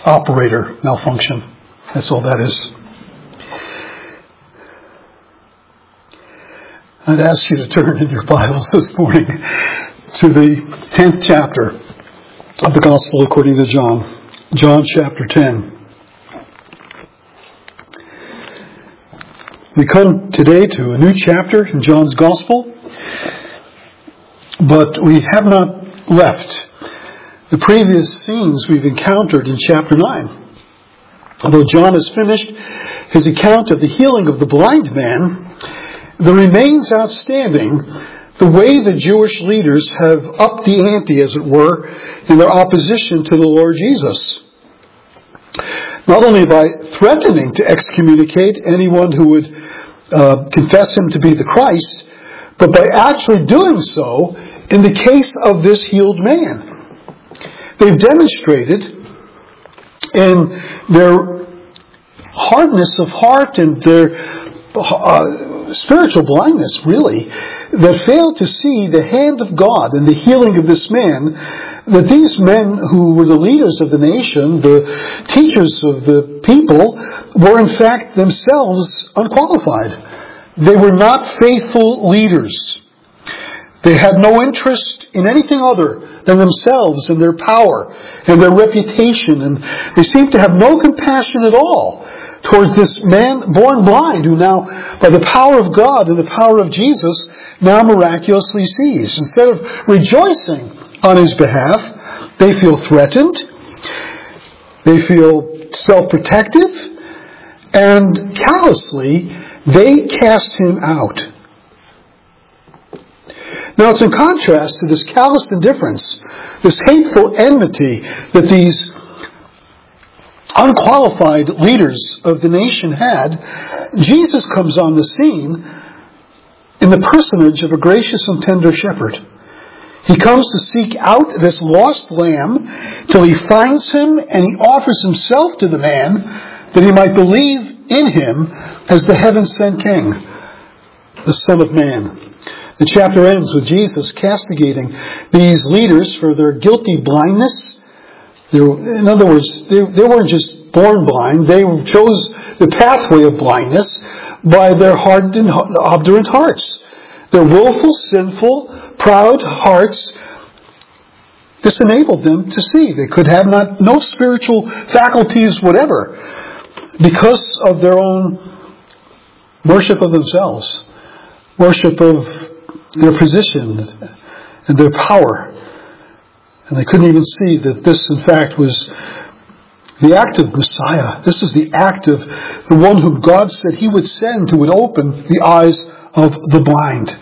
operator malfunction. That's all that is. I'd ask you to turn in your Bibles this morning to the 10th chapter of the Gospel according to John. John chapter 10. We come today to a new chapter in John's Gospel, but we have not left the previous scenes we've encountered in chapter 9. Although John has finished his account of the healing of the blind man, there remains outstanding the way the Jewish leaders have upped the ante, as it were, in their opposition to the Lord Jesus. Not only by threatening to excommunicate anyone who would confess him to be the Christ, but by actually doing so in the case of this healed man. They've demonstrated in their hardness of heart and their spiritual blindness, really, that failed to see the hand of God in the healing of this man, that these men who were the leaders of the nation, the teachers of the people, were in fact themselves unqualified. They were not faithful leaders. They had no interest in anything other than themselves and their power and their reputation, and they seemed to have no compassion at all towards this man born blind who now, by the power of God and the power of Jesus, now miraculously sees. Instead of rejoicing on his behalf, they feel threatened, they feel self-protective, and callously they cast him out. Now it's in contrast to this callous indifference, this hateful enmity that these unqualified leaders of the nation had. Jesus comes on the scene in the personage of a gracious and tender shepherd. He comes to seek out this lost lamb till he finds him, and he offers himself to the man that he might believe in him as the heaven-sent King, the Son of Man. The chapter ends with Jesus castigating these leaders for their guilty blindness. In other words, they weren't just born blind. They chose the pathway of blindness by their hardened and obdurate hearts. Their willful, sinful, proud hearts disenabled them to see. They could have no spiritual faculties whatever because of their own worship of themselves, worship of their position and their power. And they couldn't even see that this, in fact, was the act of Messiah. This is the act of the one whom God said he would send who would open the eyes of the blind.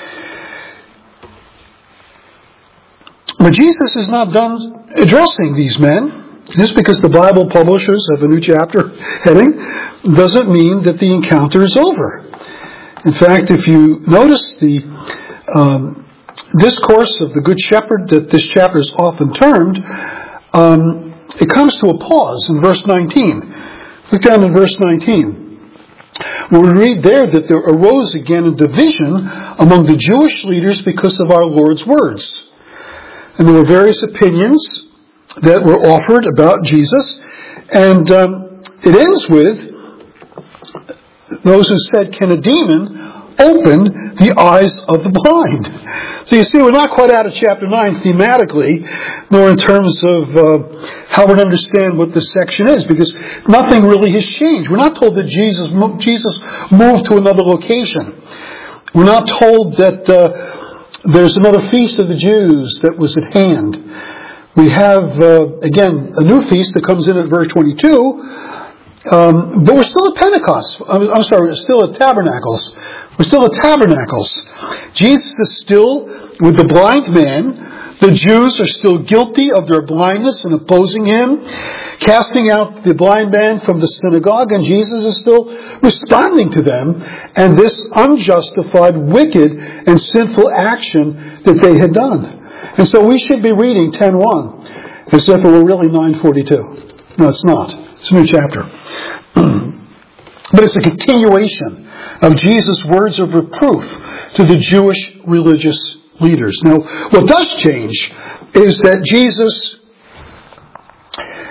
But Jesus is not done addressing these men. Just because the Bible publishers have a new chapter heading doesn't mean that the encounter is over. In fact, if you notice the discourse of the Good Shepherd that this chapter is often termed, it comes to a pause in verse 19. Look down in verse 19. We read there that there arose again a division among the Jewish leaders because of our Lord's words. And there were various opinions that were offered about Jesus. And it ends with those who said, "Can a demon open the eyes of the blind?" So you see, we're not quite out of chapter 9 thematically, nor in terms of how we're to understand what this section is, because nothing really has changed. We're not told that Jesus moved to another location. We're not told that there's another feast of the Jews that was at hand. We have, again, a new feast that comes in at verse 22, but we're still at Pentecost. I'm sorry, we're still at Tabernacles. We're still at Tabernacles. Jesus is still with the blind man. The Jews are still guilty of their blindness and opposing him, casting out the blind man from the synagogue, and Jesus is still responding to them and this unjustified, wicked, and sinful action that they had done. And so we should be reading 10:1 as if it were really 9:42. No, it's not. It's a new chapter. But it's a continuation of Jesus' words of reproof to the Jewish religious leaders. Now, what does change is that Jesus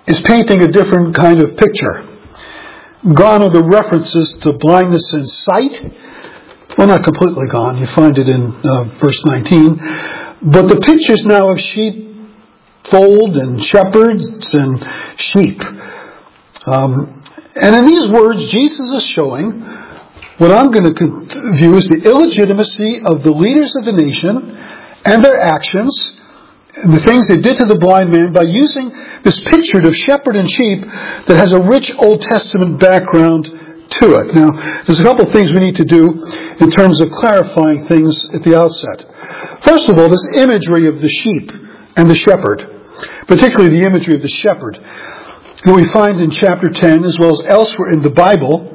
is painting a different kind of picture. Gone are the references to blindness in sight. Well, not completely gone. You find it in verse 19. But the pictures now of sheepfold and shepherds and sheep. And in these words, Jesus is showing what I'm going to view as the illegitimacy of the leaders of the nation and their actions and the things they did to the blind man by using this picture of shepherd and sheep that has a rich Old Testament background to it. Now, there's a couple of things we need to do in terms of clarifying things at the outset. First of all, this imagery of the sheep and the shepherd, particularly the imagery of the shepherd, that we find in chapter 10 as well as elsewhere in the Bible.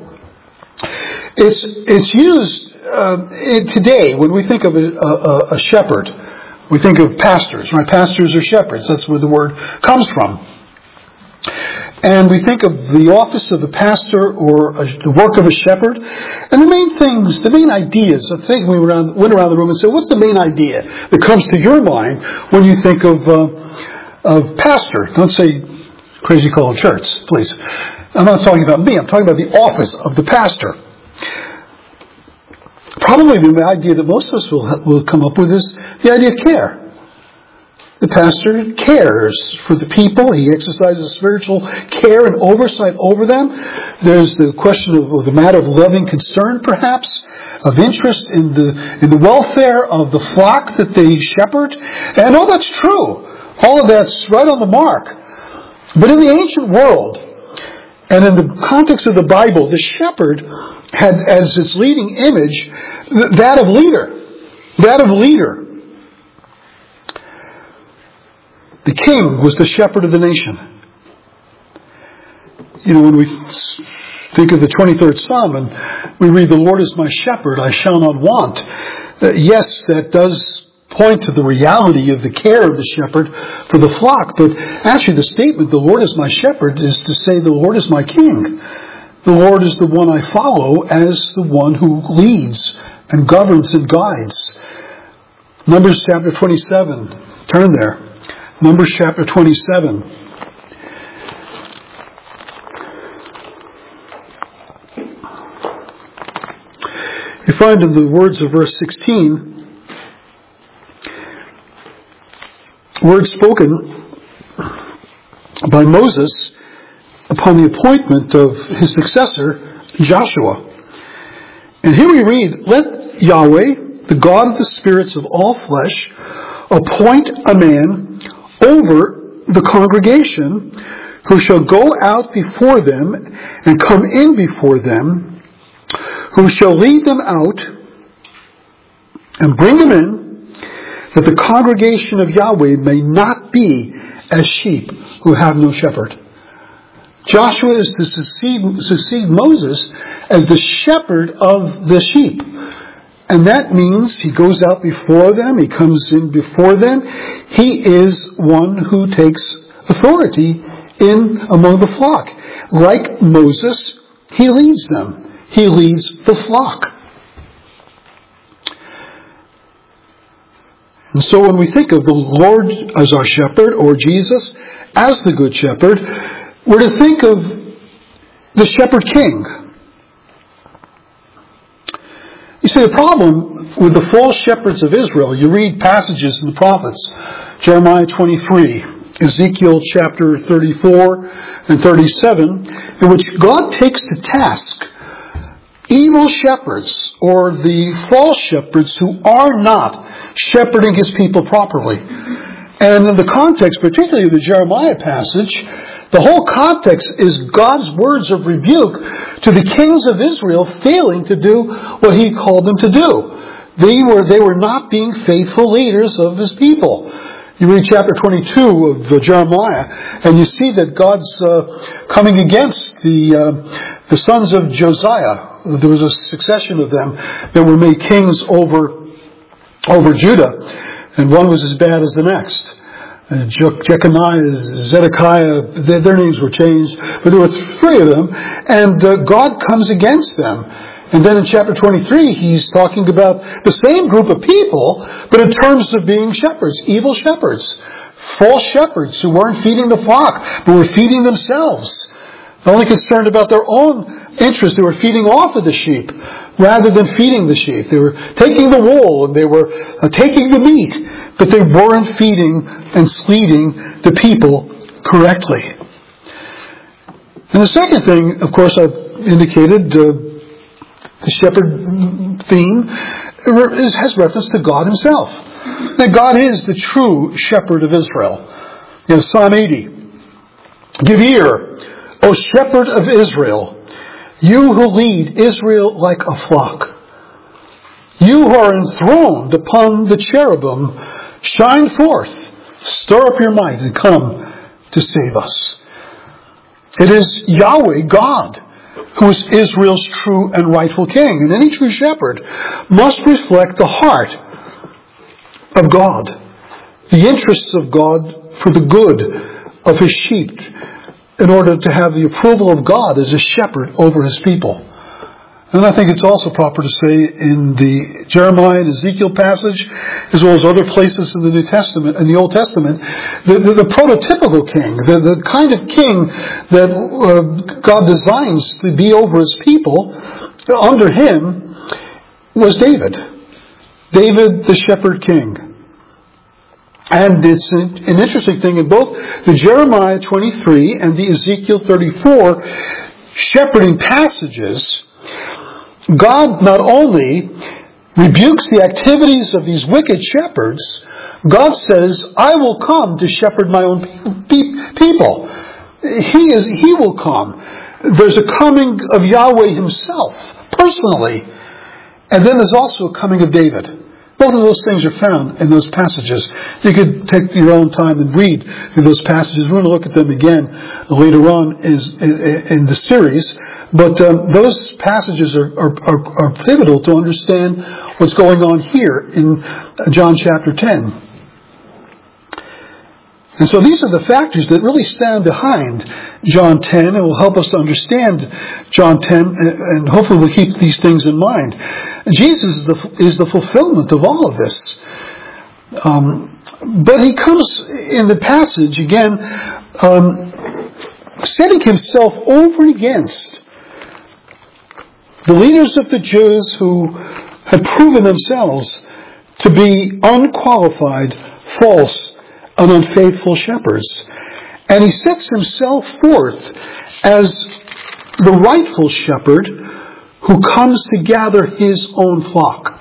It's used today when we think of a shepherd. We think of pastors, right? Pastors are shepherds. That's where the word comes from. And we think of the office of a pastor or the work of a shepherd. And the main ideas, I think we went around the room and said, what's the main idea that comes to your mind when you think of pastor? Don't say crazy called church, please. I'm not talking about me. I'm talking about the office of the pastor. Probably the idea that most of us will come up with is the idea of care. The pastor cares for the people. He exercises spiritual care and oversight over them. There's the question of the matter of loving concern, perhaps, of interest in the welfare of the flock that they shepherd. And all that's true. All of that's right on the mark. But in the ancient world, and in the context of the Bible, the shepherd had as its leading image that of leader. That of leader. The king was the shepherd of the nation. You know, when we think of the 23rd Psalm and we read, "The Lord is my shepherd, I shall not want." Yes, that does point to the reality of the care of the shepherd for the flock, but actually the statement, "The Lord is my shepherd," is to say the Lord is my king. The Lord is the one I follow as the one who leads and governs and guides. Numbers chapter 27. Turn there. Numbers chapter 27. You find in the words of verse 16, words spoken by Moses upon the appointment of his successor, Joshua. And here we read, "Let Yahweh, the God of the spirits of all flesh, appoint a man over the congregation who shall go out before them and come in before them, who shall lead them out and bring them in, that the congregation of Yahweh may not be as sheep who have no shepherd." Joshua is to succeed Moses as the shepherd of the sheep. And that means he goes out before them, he comes in before them. He is one who takes authority in among the flock. Like Moses, he leads them. He leads the flock. And so when we think of the Lord as our shepherd, or Jesus as the good shepherd, we're to think of the shepherd king. You see, the problem with the false shepherds of Israel, you read passages in the prophets, Jeremiah 23, Ezekiel chapter 34 and 37, in which God takes to task evil shepherds, or the false shepherds who are not shepherding his people properly. And in the context, particularly of the Jeremiah passage, the whole context is God's words of rebuke to the kings of Israel failing to do what he called them to do. They were not being faithful leaders of his people. You read chapter 22 of Jeremiah, and you see that God's coming against the sons of Josiah. There was a succession of them that were made kings over Judah, and one was as bad as the next. Jeconiah, Zedekiah, their names were changed, but there were three of them, and God comes against them. And then in chapter 23, he's talking about the same group of people, but in terms of being shepherds, evil shepherds, false shepherds who weren't feeding the flock, but were feeding themselves. Only concerned about their own interest. They were feeding off of the sheep rather than feeding the sheep. They were taking the wool and they were taking the meat, but they weren't feeding and leading the people correctly. And the second thing, of course, I've indicated, the shepherd theme has reference to God himself. That God is the true shepherd of Israel. Psalm 80. Give ear, O shepherd of Israel, you who lead Israel like a flock. You who are enthroned upon the cherubim, shine forth, stir up your might, and come to save us. It is Yahweh, God, who is Israel's true and rightful king. And any true shepherd must reflect the heart of God, the interests of God for the good of his sheep, in order to have the approval of God as a shepherd over his people. And I think it's also proper to say in the Jeremiah and Ezekiel passage, as well as other places in the New Testament, in the Old Testament, the prototypical king, the kind of king that God designs to be over his people, under him was David. David, the shepherd king. And it's an interesting thing in both the Jeremiah 23 and the Ezekiel 34 shepherding passages. God not only rebukes the activities of these wicked shepherds, God says, I will come to shepherd my own people. He will come. There's a coming of Yahweh himself, personally. And then there's also a coming of David. Both of those things are found in those passages. You could take your own time and read through those passages. We're going to look at them again later on in the series. But those passages are pivotal to understand what's going on here in John chapter 10. And so these are the factors that really stand behind John 10 and will help us to understand John 10, and hopefully we'll keep these things in mind. Jesus is the fulfillment of all of this. But he comes in the passage again, setting himself over and against the leaders of the Jews who had proven themselves to be unqualified, false, and unfaithful shepherds. And he sets himself forth as the rightful shepherd who comes to gather his own flock.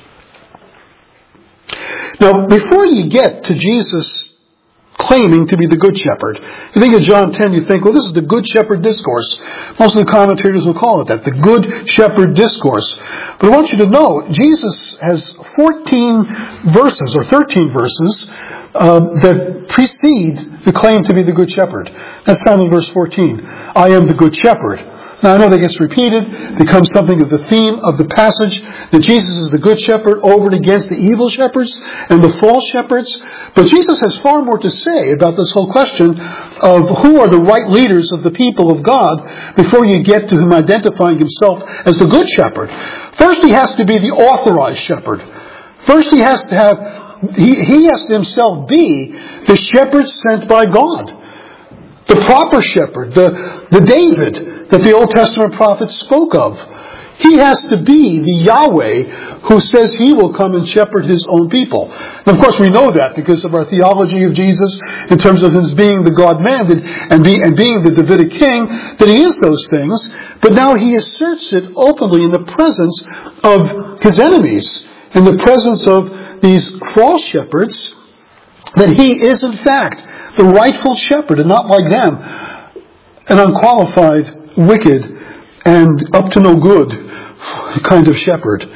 Now, before you get to Jesus claiming to be the good shepherd, you think of John 10, you think, well, this is the good shepherd discourse. Most of the commentators will call it that, the good shepherd discourse. But I want you to know, Jesus has 14 verses, or 13 verses, that precede the claim to be the good shepherd. That's found in verse 14. I am the good shepherd. Now I know that gets repeated, becomes something of the theme of the passage, that Jesus is the good shepherd over and against the evil shepherds and the false shepherds. But Jesus has far more to say about this whole question of who are the right leaders of the people of God before you get to him identifying himself as the good shepherd. First he has to be the authorized shepherd. First he has to have He has to himself be the shepherd sent by God. The proper shepherd, the David that the Old Testament prophets spoke of. He has to be the Yahweh who says he will come and shepherd his own people. And of course we know that because of our theology of Jesus in terms of his being the God-man and being the Davidic king, that he is those things. But now he asserts it openly in the presence of his enemies, in the presence of these false shepherds, that he is in fact the rightful shepherd and not like them, an unqualified, wicked, and up to no good kind of shepherd.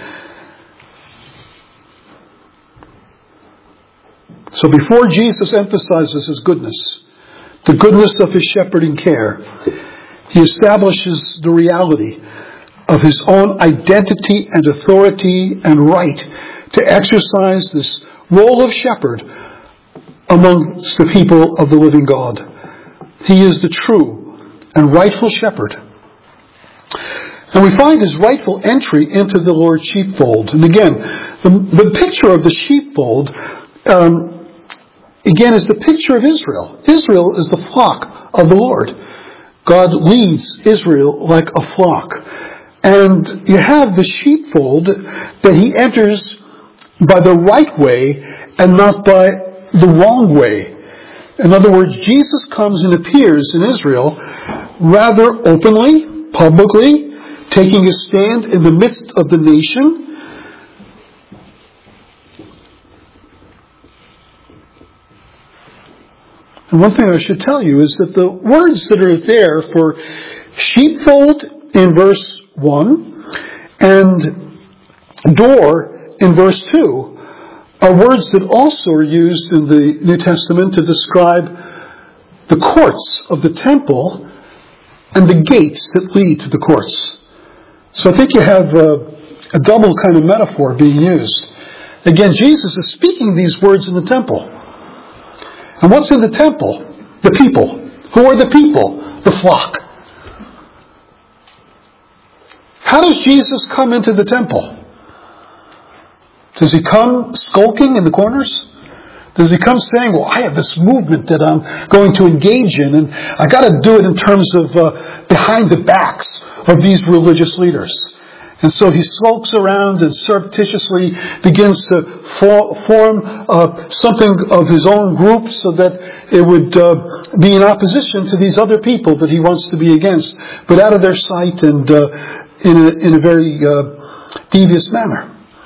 So before Jesus emphasizes his goodness, the goodness of his shepherding care, he establishes the reality of his own identity and authority and right to exercise this role of shepherd amongst the people of the living God. He is the true and rightful shepherd. And we find his rightful entry into the Lord's sheepfold. And again, the picture of the sheepfold again, is the picture of Israel. Israel is the flock of the Lord. God leads Israel like a flock. And you have the sheepfold that he enters by the right way and not by the wrong way. In other words, Jesus comes and appears in Israel rather openly, publicly, taking a stand in the midst of the nation. And one thing I should tell you is that the words that are there for sheepfold in verse 1 and door in verse 2 are words that also are used in the New Testament to describe the courts of the temple and the gates that lead to the courts. So I think you have a double kind of metaphor being used. Again, Jesus is speaking these words in the temple. And what's in the temple? The people. Who are the people? The flock. How does Jesus come into the temple? Does he come skulking in the corners? Does he come saying, well, I have this movement that I'm going to engage in, and I got to do it in terms of behind the backs of these religious leaders? And so he skulks around and surreptitiously begins to form something of his own group so that it would be in opposition to these other people that he wants to be against, but out of their sight and in a very devious manner.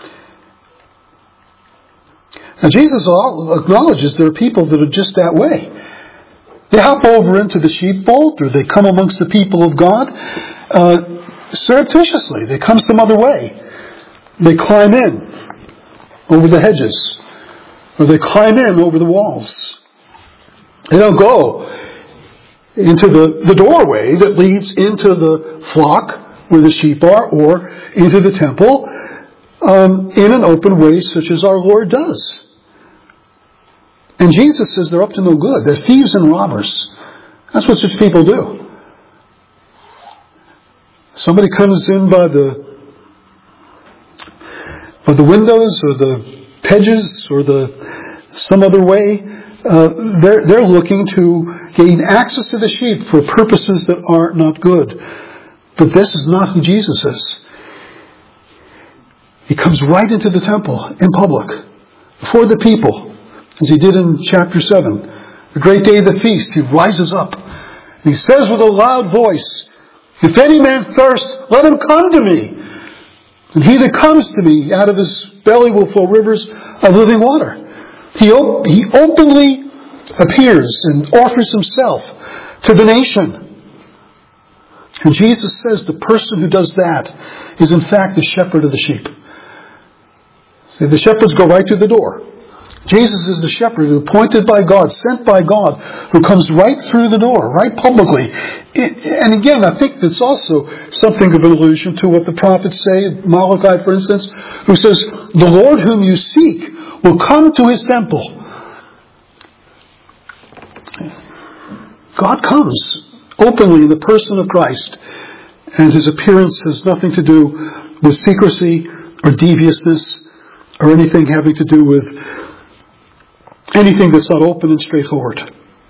Now Jesus acknowledges there are people that are just that way. They hop over into the sheepfold, or they come amongst the people of God surreptitiously. They come some other way. They climb in over the hedges, or they climb in over the walls. They don't go into the doorway that leads into the flock where the sheep are, or into the temple in an open way such as our Lord does. And Jesus says they're up to no good. They're thieves and robbers. That's what such people do. Somebody comes in by the windows or the hedges or some other way. They're looking to gain access to the sheep for purposes that are not good. But this is not who Jesus is. He comes right into the temple in public before the people, as he did in chapter 7. The great day of the feast, he rises up. And he says with a loud voice, if any man thirst, let him come to me. And he that comes to me, out of his belly will flow rivers of living water. He openly appears and offers himself to the nation. And Jesus says the person who does that is in fact the shepherd of the sheep. See, the shepherds go right to the door. Jesus is the shepherd appointed by God, sent by God, who comes right through the door, right publicly. And again, I think that's also something of an allusion to what the prophets say, Malachi, for instance, who says, the Lord whom you seek will come to his temple. God comes openly in the person of Christ, and his appearance has nothing to do with secrecy or deviousness or anything having to do with anything that's not open and straightforward.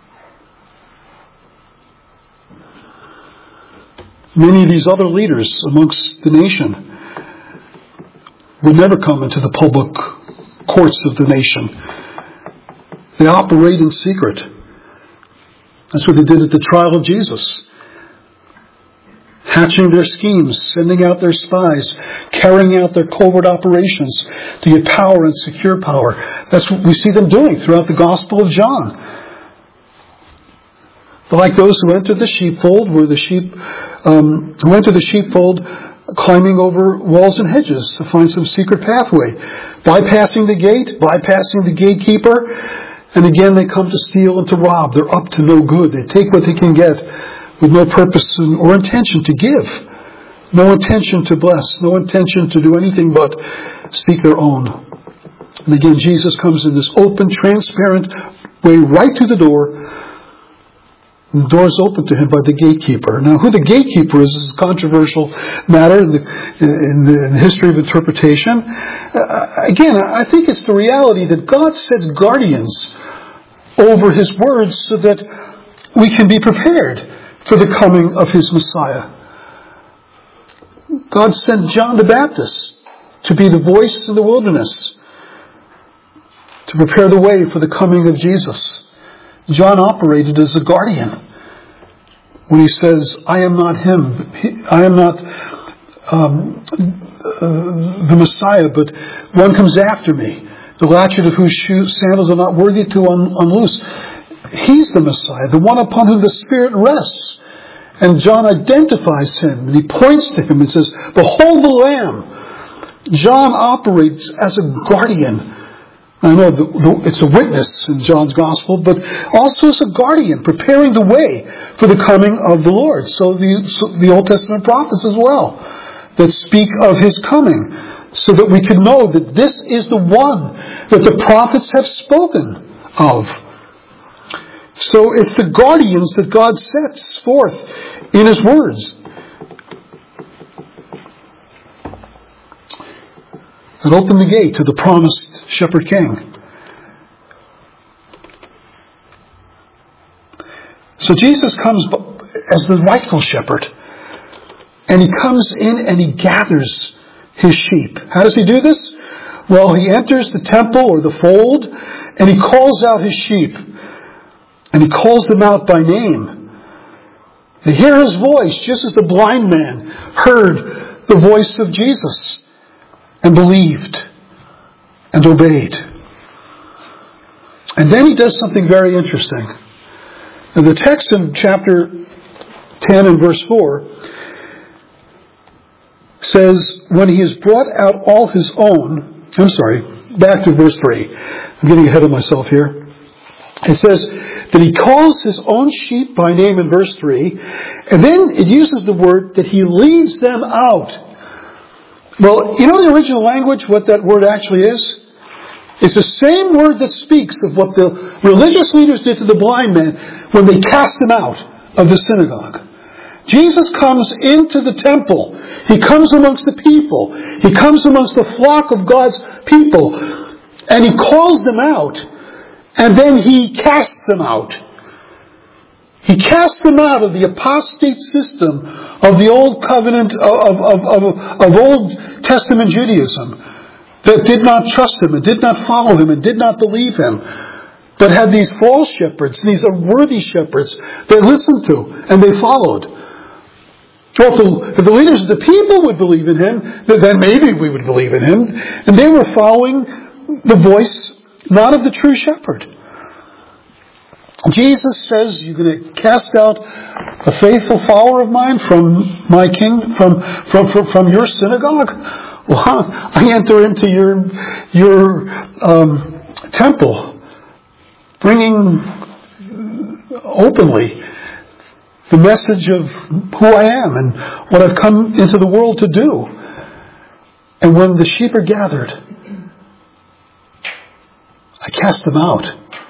Many of these other leaders amongst the nation would never come into the public courts of the nation. They operate in secret. That's what they did at the trial of Jesus. Hatching their schemes, sending out their spies, carrying out their covert operations to get power and secure power. That's what we see them doing throughout the Gospel of John. They're like those who entered the sheepfold, who entered the sheepfold climbing over walls and hedges to find some secret pathway, bypassing the gate, bypassing the gatekeeper, and again they come to steal and to rob. They're up to no good. They take what they can get with no purpose or intention to give, no intention to bless, no intention to do anything but seek their own. And again, Jesus comes in this open, transparent way right to the door, and the door is opened to him by the gatekeeper. Now, who the gatekeeper is a controversial matter in the history of interpretation. Again, I think it's the reality that God sets guardians over His words so that we can be prepared for the coming of His Messiah. God sent John the Baptist to be the voice in the wilderness, to prepare the way for the coming of Jesus. John operated as a guardian when he says, I am not him. I am not the Messiah, but one comes after me, the latchet of whose sandals are not worthy to unloose. He's the Messiah, the one upon whom the Spirit rests. And John identifies Him, and he points to Him and says, behold the Lamb. John operates as a guardian. I know it's a witness in John's Gospel, but also as a guardian, preparing the way for the coming of the Lord. So the Old Testament prophets as well, that speak of His coming, so that we can know that this is the one that the prophets have spoken of. So it's the guardians that God sets forth in His words that open the gate to the promised Shepherd King. So Jesus comes as the rightful shepherd, and He comes in and He gathers His sheep. How does He do this? Well, He enters the temple or the fold, and He calls out His sheep. And He calls them out by name. They hear His voice, just as the blind man heard the voice of Jesus and believed and obeyed. And then He does something very interesting. And the text in chapter 10 and verse 4 says, when He has brought out all His own, back to verse 3. I'm getting ahead of myself here. It says that He calls His own sheep by name in verse 3, and then it uses the word that He leads them out. Well, you know the original language, what that word actually is? It's the same word that speaks of what the religious leaders did to the blind man when they cast him out of the synagogue. Jesus comes into the temple. He comes amongst the people. He comes amongst the flock of God's people, and He calls them out. And then He casts them out. He casts them out of the apostate system of the old covenant, of Old Testament Judaism, that did not trust Him and did not follow Him and did not believe Him, but had these false shepherds, these unworthy shepherds they listened to and they followed. Well, if the leaders of the people would believe in Him, then maybe we would believe in Him. And they were following the voice not of the true shepherd. Jesus says, you're going to cast out a faithful follower of mine from my king, from your synagogue? Well, I enter into your temple, bringing openly the message of who I am and what I've come into the world to do. And when the sheep are gathered, I cast them out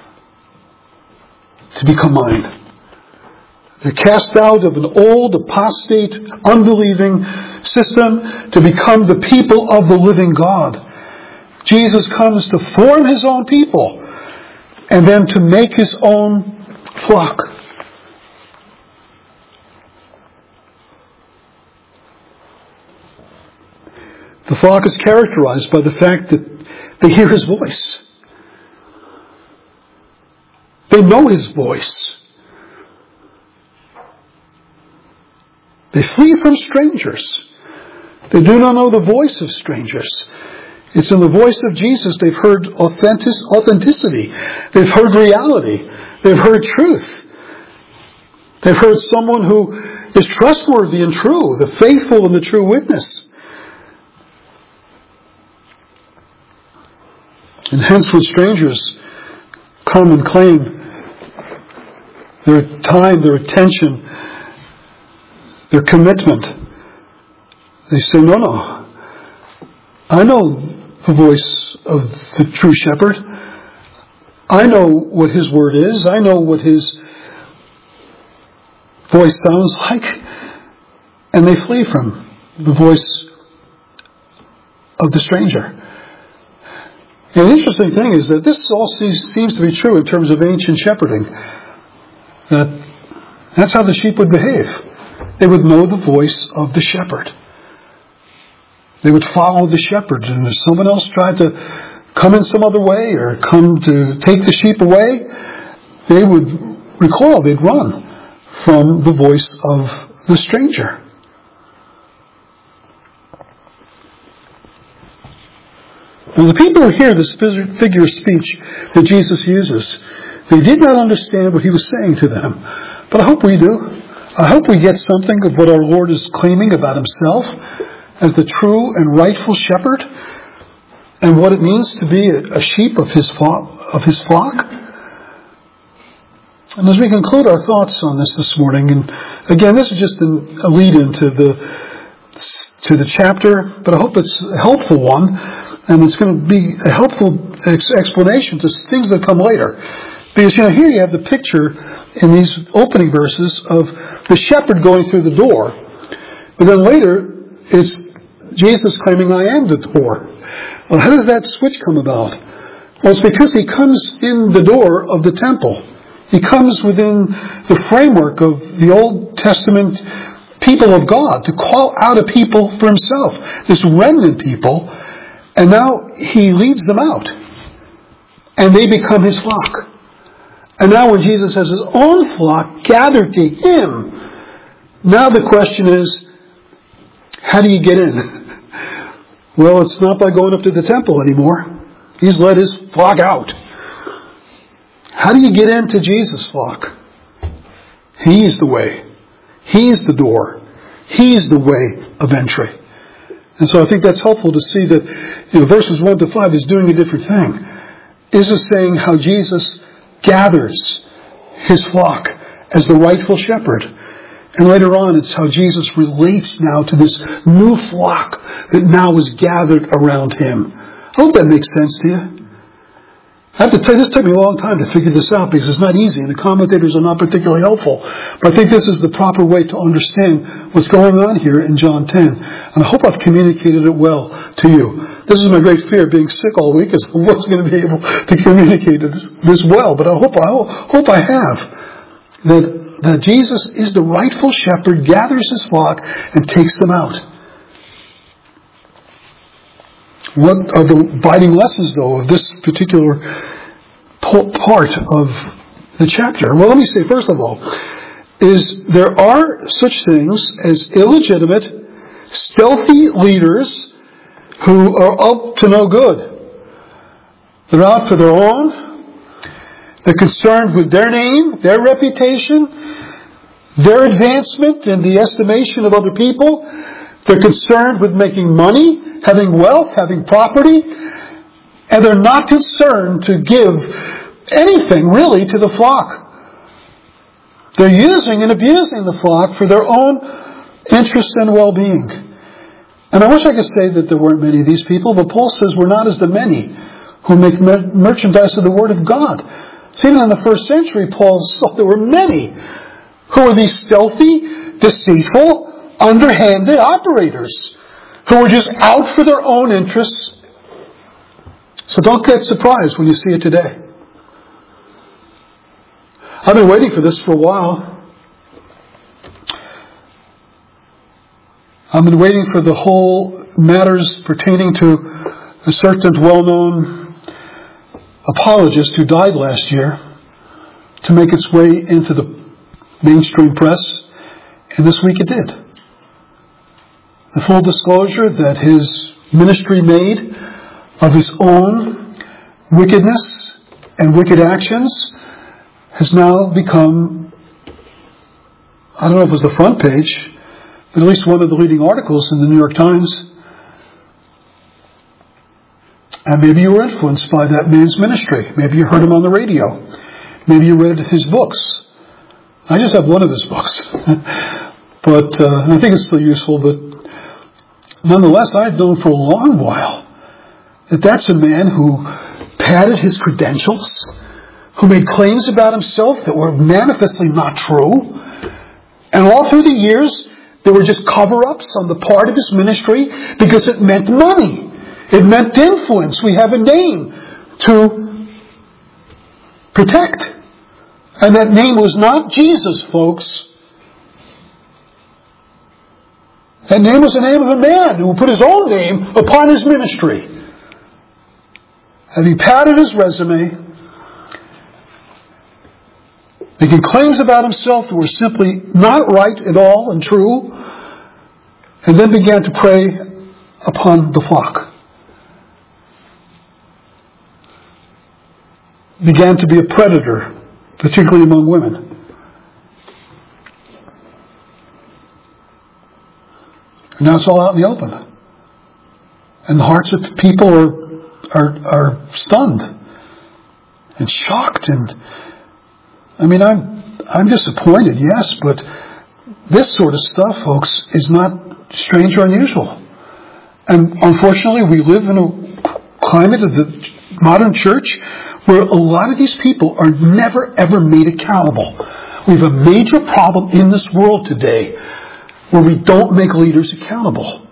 to become mine. They're cast out of an old, apostate, unbelieving system to become the people of the living God. Jesus comes to form His own people and then to make His own flock. The flock is characterized by the fact that they hear His voice. They know His voice. They flee from strangers. They do not know the voice of strangers. It's in the voice of Jesus they've heard authenticity. They've heard reality. They've heard truth. They've heard someone who is trustworthy and true, the faithful and the true witness. And hence when strangers come and claim their time, their attention, their commitment, they say, no. I know the voice of the true shepherd. I know what His word is. I know what His voice sounds like. And they flee from the voice of the stranger. And the interesting thing is that this all seems to be true in terms of ancient shepherding. That's how the sheep would behave. They would know the voice of the shepherd. They would follow the shepherd. And if someone else tried to come in some other way or come to take the sheep away, they would recoil. They'd run from the voice of the stranger. Now, the people who hear this figure of speech that Jesus uses, they did not understand what he was saying to them. But I hope we do. I hope we get something of what our Lord is claiming about himself as the true and rightful shepherd, and what it means to be a sheep of his flock. And as we conclude our thoughts on this morning, and again, this is just a lead-in to the chapter, but I hope it's a helpful one, and it's going to be a helpful explanation to things that come later. Because, here you have the picture in these opening verses of the shepherd going through the door. But then later, it's Jesus claiming, I am the door. Well, how does that switch come about? Well, it's because he comes in the door of the temple. He comes within the framework of the Old Testament people of God to call out a people for himself, this remnant people, and now he leads them out, and they become his flock. And now when Jesus has his own flock gathered to him, now the question is, how do you get in? Well, it's not by going up to the temple anymore. He's led his flock out. How do you get into Jesus' flock? He's the way. He's the door. He's the way of entry. And so I think that's helpful to see that verses 1 to 5 is doing a different thing. This is saying how Jesus gathers his flock as the rightful shepherd. And later on, it's how Jesus relates now to this new flock that now is gathered around him. I hope that makes sense to you. I have to tell you, this took me a long time to figure this out because it's not easy and the commentators are not particularly helpful. But I think this is the proper way to understand what's going on here in John 10. And I hope I've communicated it well to you. This is my great fear, being sick all week, is I wasn't going to be able to communicate this well. But I hope I have. That Jesus is the rightful shepherd, gathers his flock, and takes them out. What are the abiding lessons, though, of this particular part of the chapter? Well, let me say, first of all, is there are such things as illegitimate, stealthy leaders who are up to no good. They're out for their own. They're concerned with their name, their reputation, their advancement in the estimation of other people. They're concerned with making money, having wealth, having property, and they're not concerned to give anything really to the flock. They're using and abusing the flock for their own interest and well-being. And I wish I could say that there weren't many of these people, but Paul says we're not as the many who make merchandise of the Word of God. So even in the first century, Paul saw there were many who were these stealthy, deceitful, underhanded operators who were just out for their own interests. So don't get surprised when you see it today. I've been waiting for this for a while. I've been waiting for the whole matters pertaining to a certain well-known apologist who died last year to make its way into the mainstream press, and this week it did. The full disclosure that his ministry made of his own wickedness and wicked actions has now become, I don't know if it was the front page, but at least one of the leading articles in the New York Times. And maybe you were influenced by that man's ministry. Maybe you heard him on the radio. Maybe you read his books. I just have one of his books. But I think it's still useful, but nonetheless, I've known for a long while that that's a man who padded his credentials, who made claims about himself that were manifestly not true. And all through the years, there were just cover-ups on the part of his ministry because it meant money. It meant influence. We have a name. to protect. And that name was not Jesus, folks. That name was the name of a man who put his own name upon his ministry. Having padded his resume, making claims about himself that were simply not right at all and true, and then began to prey upon the flock. Began to be a predator, particularly among women. And now it's all out in the open. And the hearts of people are stunned and shocked. And I mean, I'm disappointed, yes, but this sort of stuff, folks, is not strange or unusual. And unfortunately, we live in a climate of the modern church where a lot of these people are never ever made accountable. We have a major problem in this world today where we don't make leaders accountable.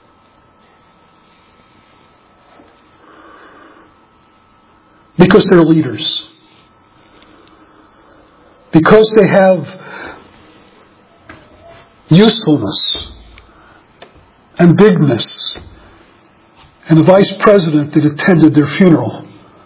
Because they're leaders. Because they have usefulness and bigness and a vice president that attended their funeral.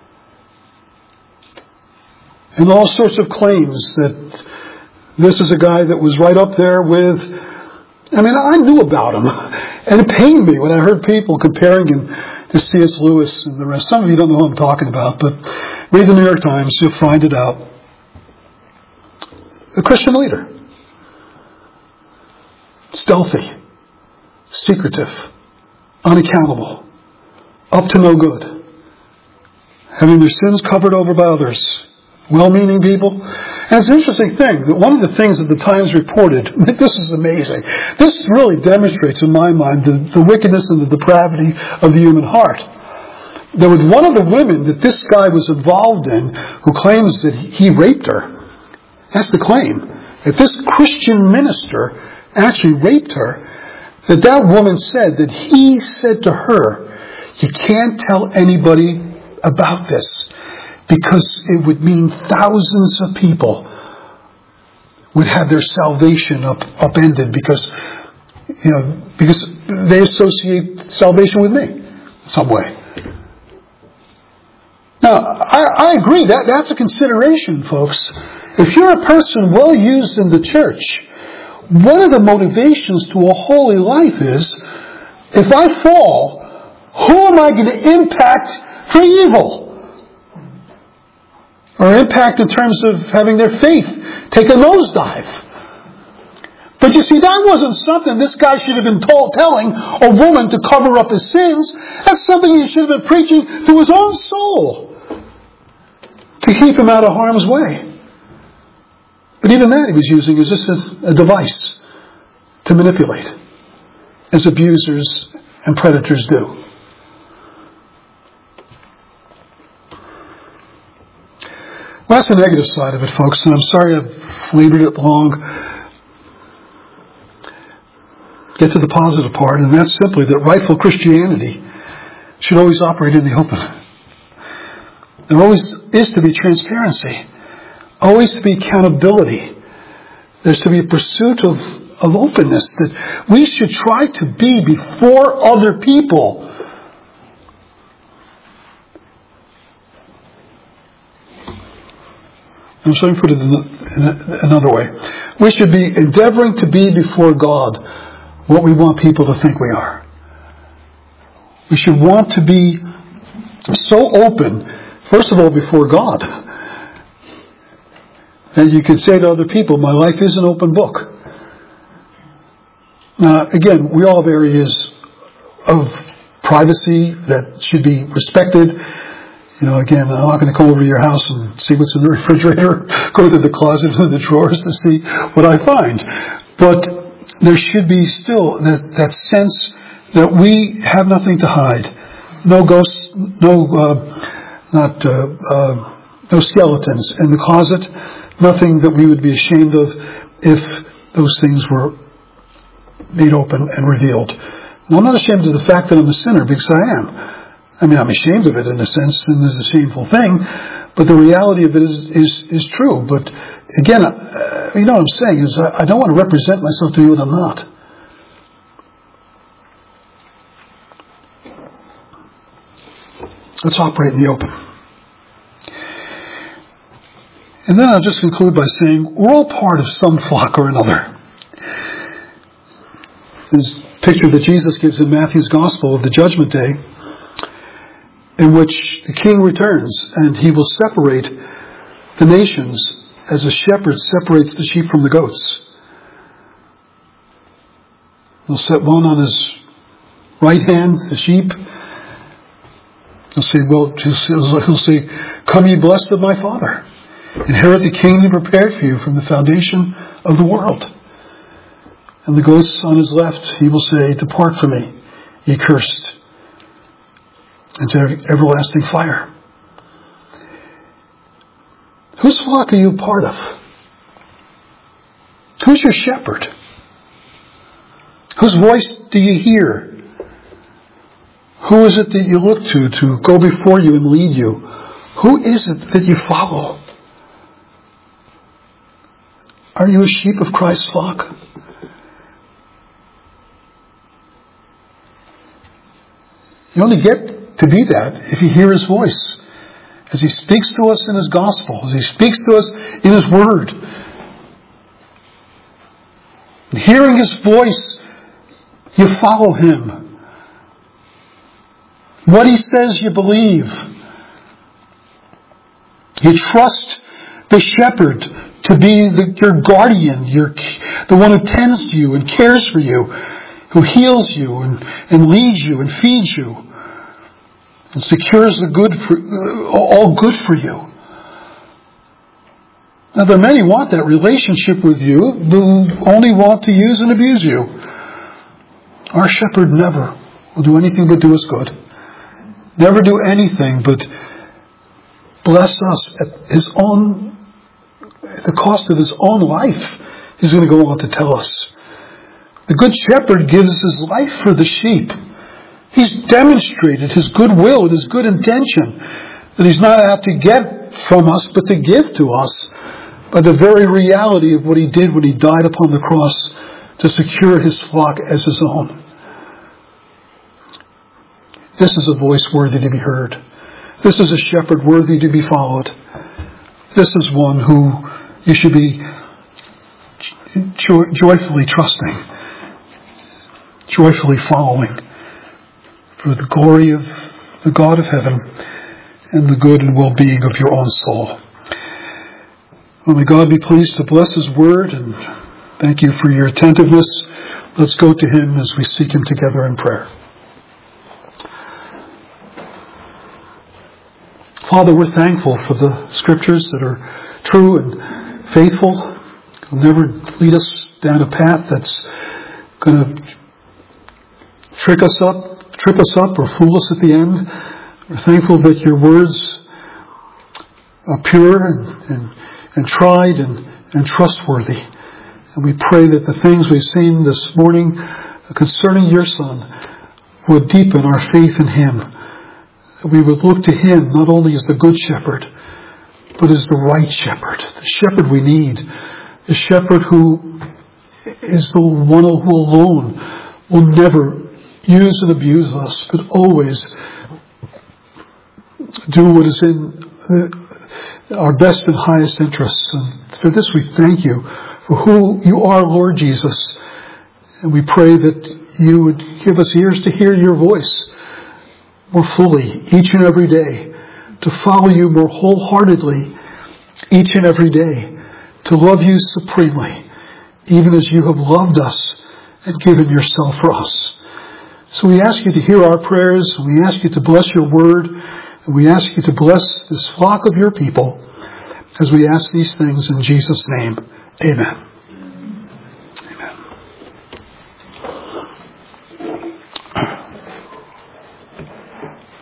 And all sorts of claims that this is a guy that was right up there with... I mean, I knew about him. And it pained me when I heard people comparing him to C.S. Lewis and the rest. Some of you don't know who I'm talking about, but read the New York Times, you'll find it out. A Christian leader. Stealthy. Secretive. Unaccountable. Up to no good. Having their sins covered over by others. Well-meaning people. And it's an interesting thing that one of the things that the Times reported, this is amazing. This really demonstrates in my mind the wickedness and the depravity of the human heart. There was one of the women that this guy was involved in who claims that he raped her. That's the claim. That this Christian minister actually raped her. That woman said that he said to her, you can't tell anybody about this. Because it would mean thousands of people would have their salvation upended because they associate salvation with me in some way. Now, I agree that's a consideration, folks. If you're a person well used in the church, one of the motivations to a holy life is, if I fall, who am I going to impact for evil? Or impact in terms of having their faith take a nosedive. But you see, that wasn't something this guy should have been telling a woman to cover up his sins. That's something he should have been preaching to his own soul to keep him out of harm's way. But even that he was using as just a device to manipulate, as abusers and predators do. Well, that's the negative side of it, folks, and I'm sorry I've labored it long. Get to the positive part, and that's simply that rightful Christianity should always operate in the open. There always is to be transparency, always to be accountability. There's to be a pursuit of openness, that we should try to be before other people. I'm sorry to put it in another way. We should be endeavoring to be before God what we want people to think we are. We should want to be so open, first of all, before God, that you can say to other people, my life is an open book. Now, again, we all have areas of privacy that should be respected. Again, I'm not going to come over to your house and see what's in the refrigerator, go to the closet and the drawers to see what I find. But there should be still that sense that we have nothing to hide. No ghosts, no skeletons in the closet. Nothing that we would be ashamed of if those things were made open and revealed. Now, I'm not ashamed of the fact that I'm a sinner, because I am. I mean, I'm ashamed of it in a sense, and it's a shameful thing, but the reality of it is true. But again, you know what I'm saying is I don't want to represent myself to you and I'm not. Let's operate in the open. And then I'll just conclude by saying we're all part of some flock or another. This picture that Jesus gives in Matthew's Gospel of the Judgment Day, in which the King returns and he will separate the nations as a shepherd separates the sheep from the goats. He'll set one on his right hand, the sheep. He'll say, "Come ye blessed of my Father, inherit the kingdom prepared for you from the foundation of the world." And the goats on his left, he will say, "Depart from me, ye cursed, into everlasting fire." Whose flock are you part of? Who's your shepherd? Whose voice do you hear? Who is it that you look to go before you and lead you? Who is it that you follow? Are you a sheep of Christ's flock? You only get to be that if you hear His voice. As He speaks to us in His Gospel, as He speaks to us in His Word. Hearing His voice, you follow Him. What He says, you believe. You trust the shepherd to be your guardian, the one who tends to you and cares for you, who heals you and leads you and feeds you and secures all good for you. Now, there are many who want that relationship with you who only want to use and abuse you. Our shepherd never will do anything but do us good. Never do anything but bless us at the cost of His own life. He's going to go on to tell us. The good shepherd gives his life for the sheep. He's demonstrated His goodwill and His good intention that He's not out to get from us, but to give to us by the very reality of what He did when He died upon the cross to secure His flock as His own. This is a voice worthy to be heard. This is a shepherd worthy to be followed. This is one who you should be joyfully trusting, joyfully following for the glory of the God of heaven and the good and well-being of your own soul. Well, may God be pleased to bless His word, and thank you for your attentiveness. Let's go to Him as we seek Him together in prayer. Father, we're thankful for the Scriptures that are true and faithful. Will never lead us down a path that's going to trip us up or fool us at the end. We're thankful that your words are pure and tried and trustworthy. And we pray that the things we've seen this morning concerning your Son would deepen our faith in Him. We would look to Him not only as the good shepherd, but as the right shepherd, the shepherd we need, the shepherd who is the one who alone will never use and abuse us, but always do what is in our best and highest interests. And for this we thank you for who you are, Lord Jesus. And we pray that you would give us ears to hear your voice more fully each and every day, to follow you more wholeheartedly each and every day, to love you supremely, even as you have loved us and given yourself for us. So we ask you to hear our prayers, and we ask you to bless your word, and we ask you to bless this flock of your people as we ask these things in Jesus' name. Amen.